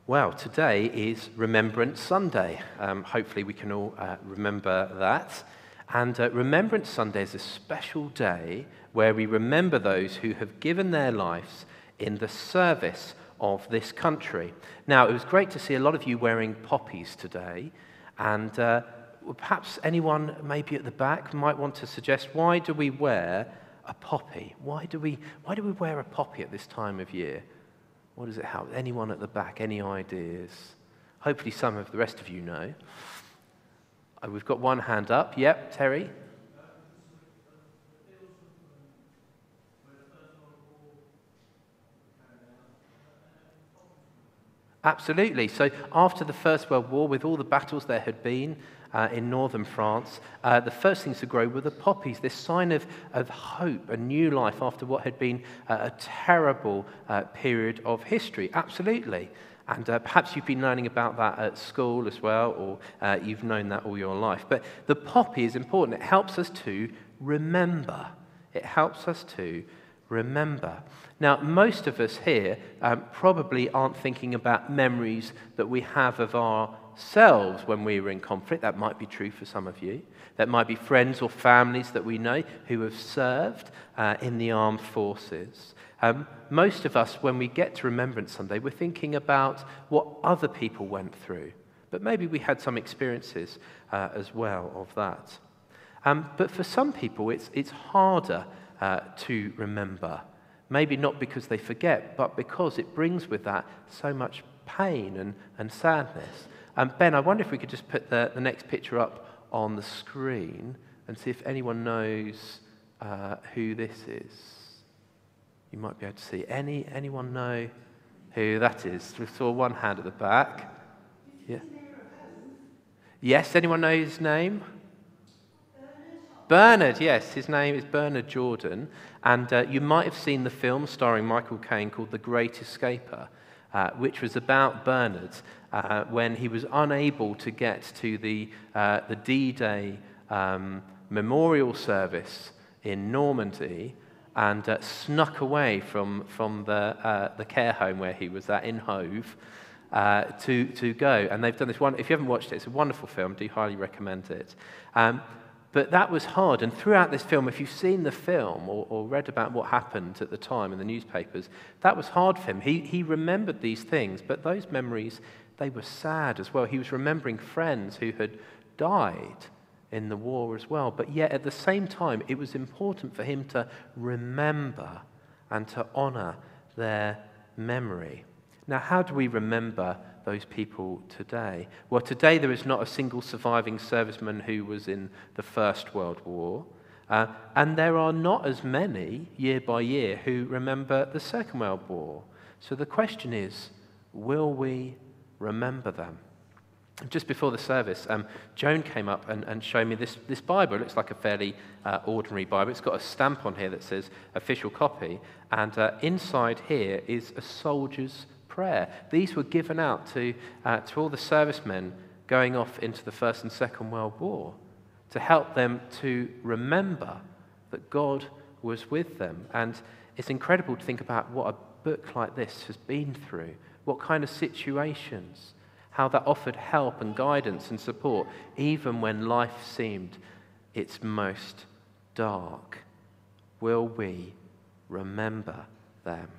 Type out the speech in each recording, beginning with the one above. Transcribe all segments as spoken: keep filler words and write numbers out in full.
Well, today is Remembrance Sunday. Um, hopefully we can all uh, remember that. And uh, Remembrance Sunday is a special day where we remember those who have given their lives in the service of this country. Now, it was great to see a lot of you wearing poppies today. And uh, perhaps anyone maybe at the back might want to suggest, why do we wear a poppy? Why do we, why do we wear a poppy at this time of year? What does it help? Anyone at the back? Any ideas? Hopefully some of the rest of you know. Oh, we've got one hand up. Yep, Terry. Absolutely. So after the First World War, with all the battles there had been uh, in northern France, uh, the first things to grow were the poppies, this sign of, of hope, a new life after what had been uh, a terrible uh, period of history. Absolutely. And uh, perhaps you've been learning about that at school as well, or uh, you've known that all your life. But the poppy is important. It helps us to remember. It helps us to remember. Now, most of us here um, probably aren't thinking about memories that we have of ourselves when we were in conflict. That might be true for some of you. That might be friends or families that we know who have served uh, in the armed forces. Um, most of us, when we get to Remembrance Sunday, we're thinking about what other people went through. But maybe we had some experiences uh, as well of that. Um, but for some people, it's, it's harder uh, to remember. Maybe not because they forget, but because it brings with that so much pain and, and sadness. Um, Ben, I wonder if we could just put the, the next picture up on the screen and see if anyone knows uh, who this is. You might be able to see. Any Anyone know who that is? We saw one hand at the back. Yeah. Yes, anyone know his name? Bernard, yes, his name is Bernard Jordan, and uh, you might have seen the film starring Michael Caine called The Great Escaper, uh, which was about Bernard uh, when he was unable to get to the, uh, the D-Day um, memorial service in Normandy and uh, snuck away from, from the, uh, the care home where he was at in Hove uh, to, to go. And they've done this one, if you haven't watched it, it's a wonderful film, do highly recommend it. Um, But that was hard, and throughout this film, if you've seen the film or, or read about what happened at the time in the newspapers, that was hard for him. He, he remembered these things, but those memories, they were sad as well. He was remembering friends who had died in the war as well, but yet at the same time, it was important for him to remember and to honour their memory. Now, how do we remember those people today? Well, today there is not a single surviving serviceman who was in the First World War, uh, and there are not as many year by year who remember the Second World War. So the question is, will we remember them? Just before the service, um, Joan came up and, and showed me this, this Bible. It looks like a fairly uh, ordinary Bible. It's got a stamp on here that says official copy, and uh, inside here is a soldier's prayer. These were given out to, uh, to all the servicemen going off into the First and Second World War to help them to remember that God was with them. And it's incredible to think about what a book like this has been through, what kind of situations, how that offered help and guidance and support, even when life seemed its most dark. Will we remember them?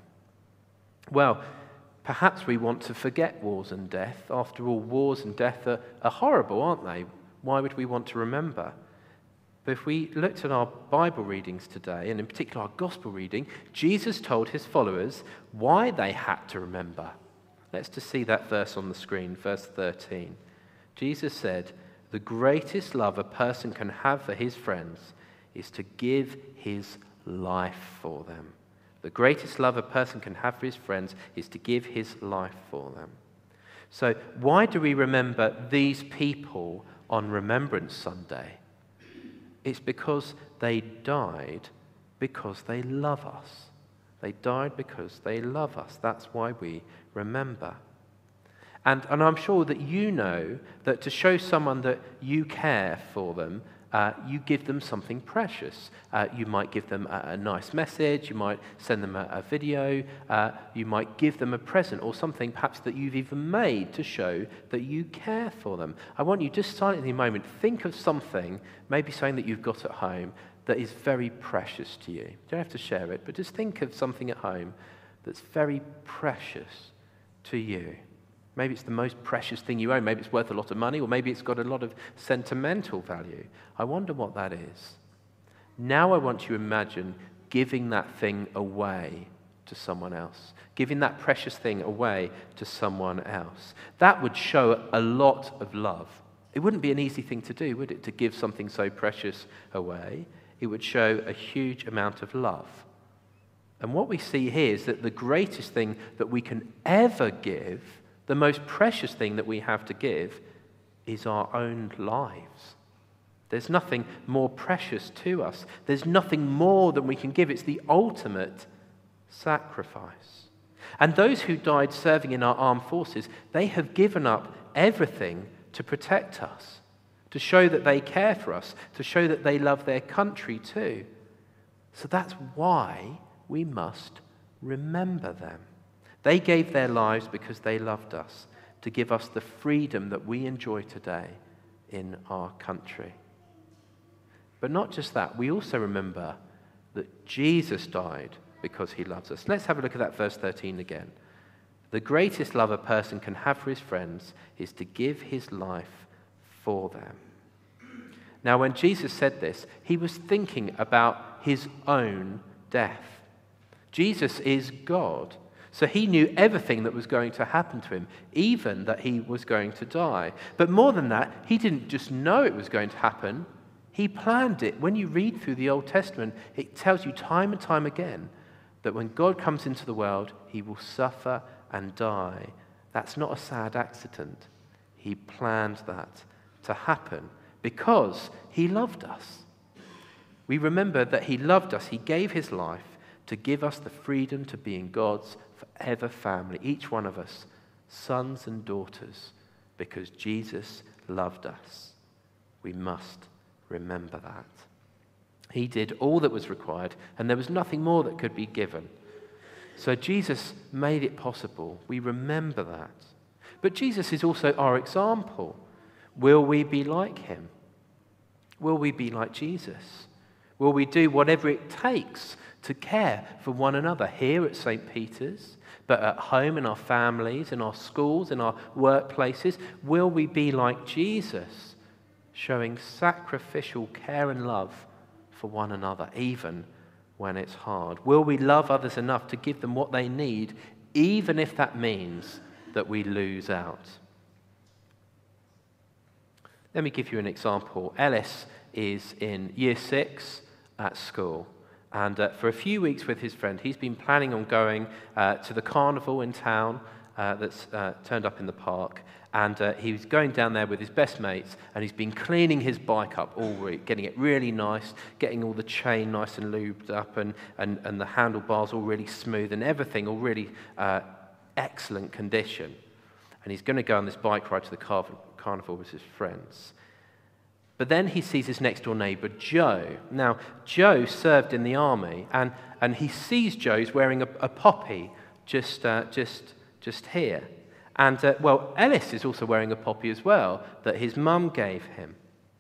Well, perhaps we want to forget wars and death. After all, wars and death are, are horrible, aren't they? Why would we want to remember? But if we looked at our Bible readings today, and in particular our gospel reading, Jesus told his followers why they had to remember. Let's just see that verse on the screen, verse thirteen. Jesus said, "The greatest love a person can have for his friends is to give his life for them." The greatest love a person can have for his friends is to give his life for them. So why do we remember these people on Remembrance Sunday? It's because they died because they love us. They died because they love us. That's why we remember. And, and I'm sure that you know that to show someone that you care for them uh, you give them something precious. Uh, you might give them a, a nice message, you might send them a, a video, uh, you might give them a present or something perhaps that you've even made to show that you care for them. I want you just silently a moment, think of something, maybe something that you've got at home that is very precious to you. You don't have to share it, but just think of something at home that's very precious to you. Maybe it's the most precious thing you own. Maybe it's worth a lot of money, or maybe it's got a lot of sentimental value. I wonder what that is. Now I want you to imagine giving that thing away to someone else, giving that precious thing away to someone else. That would show a lot of love. It wouldn't be an easy thing to do, would it, to give something so precious away? It would show a huge amount of love. And what we see here is that the greatest thing that we can ever give, the most precious thing that we have to give, is our own lives. There's nothing more precious to us. There's nothing more than we can give. It's the ultimate sacrifice. And those who died serving in our armed forces, they have given up everything to protect us, to show that they care for us, to show that they love their country too. So that's why we must remember them. They gave their lives because they loved us, to give us the freedom that we enjoy today in our country. But not just that, we also remember that Jesus died because he loves us. Let's have a look at that verse thirteen again. The greatest love a person can have for his friends is to give his life for them. Now, when Jesus said this, he was thinking about his own death. Jesus is God, so he knew everything that was going to happen to him, even that he was going to die. But more than that, he didn't just know it was going to happen, he planned it. When you read through the Old Testament, it tells you time and time again that when God comes into the world, he will suffer and die. That's not a sad accident. He planned that to happen because he loved us. We remember that he loved us. He gave his life to give us the freedom to be in God's forever family, each one of us, sons and daughters, because Jesus loved us. We must remember that. He did all that was required, and there was nothing more that could be given. So Jesus made it possible. We remember that. But Jesus is also our example. Will we be like him? Will we be like Jesus? Will we do whatever it takes to care for one another here at Saint Peter's, but at home, in our families, in our schools, in our workplaces? Will we be like Jesus, showing sacrificial care and love for one another, even when it's hard? Will we love others enough to give them what they need, even if that means that we lose out? Let me give you an example. Ellis is in year six at school. And uh, for a few weeks with his friend, he's been planning on going uh, to the carnival in town uh, that's uh, turned up in the park. And uh, he was going down there with his best mates, and he's been cleaning his bike up all week, getting it really nice, getting all the chain nice and lubed up, and, and, and the handlebars all really smooth, and everything all really uh, excellent condition. And he's going to go on this bike ride to the car- carnival with his friends. But then he sees his next-door neighbour, Joe. Now, Joe served in the army, and, and he sees Joe's wearing a, a poppy just, uh, just, just here. And, uh, well, Ellis is also wearing a poppy as well that his mum gave him.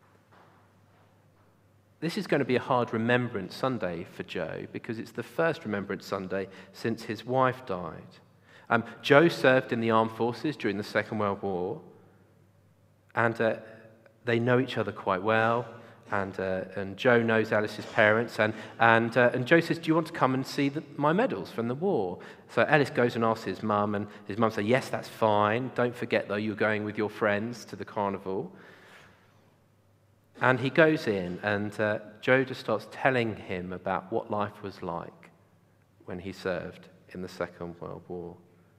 This is going to be a hard Remembrance Sunday for Joe because it's the first Remembrance Sunday since his wife died. Um, Joe served in the armed forces during the Second World War, and uh, they know each other quite well. And, uh, and Joe knows Alice's parents, and, and, uh, and Joe says, do you want to come and see the, my medals from the war? So Alice goes and asks his mum, and his mum says, yes, that's fine. Don't forget, though, you're going with your friends to the carnival. And he goes in, and uh, Joe just starts telling him about what life was like when he served in the Second World War.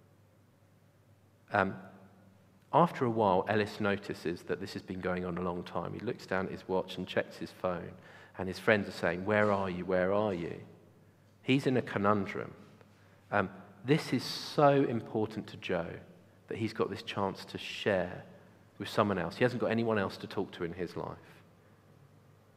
Um, After a while, Ellis notices that this has been going on a long time. He looks down at his watch and checks his phone, and his friends are saying, where are you, where are you? He's in a conundrum. Um, this is so important to Joe that he's got this chance to share with someone else. He hasn't got anyone else to talk to in his life.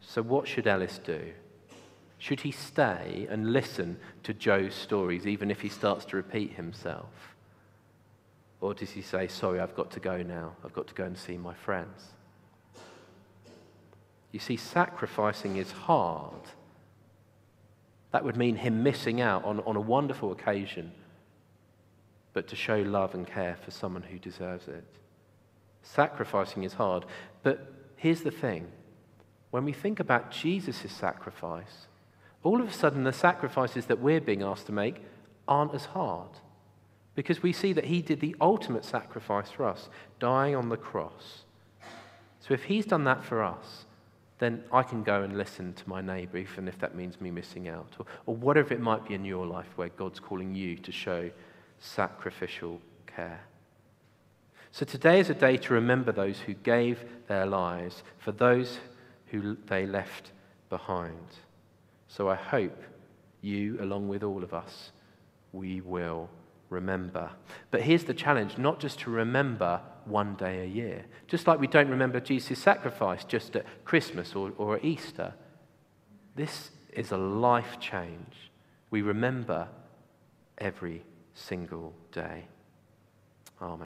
So what should Ellis do? Should he stay and listen to Joe's stories, even if he starts to repeat himself? Or does he say, sorry, I've got to go now. I've got to go and see my friends? You see, sacrificing is hard. That would mean him missing out on, on a wonderful occasion, but to show love and care for someone who deserves it. Sacrificing is hard. But here's the thing. When we think about Jesus' sacrifice, all of a sudden the sacrifices that we're being asked to make aren't as hard. Because we see that he did the ultimate sacrifice for us, dying on the cross. So if he's done that for us, then I can go and listen to my neighbour, even if that means me missing out. Or, or whatever it might be in your life where God's calling you to show sacrificial care. So today is a day to remember those who gave their lives for those who they left behind. So I hope you, along with all of us, we will remember. But here's the challenge, not just to remember one day a year. Just like we don't remember Jesus' sacrifice just at Christmas or, or at Easter. This is a life change. We remember every single day. Amen.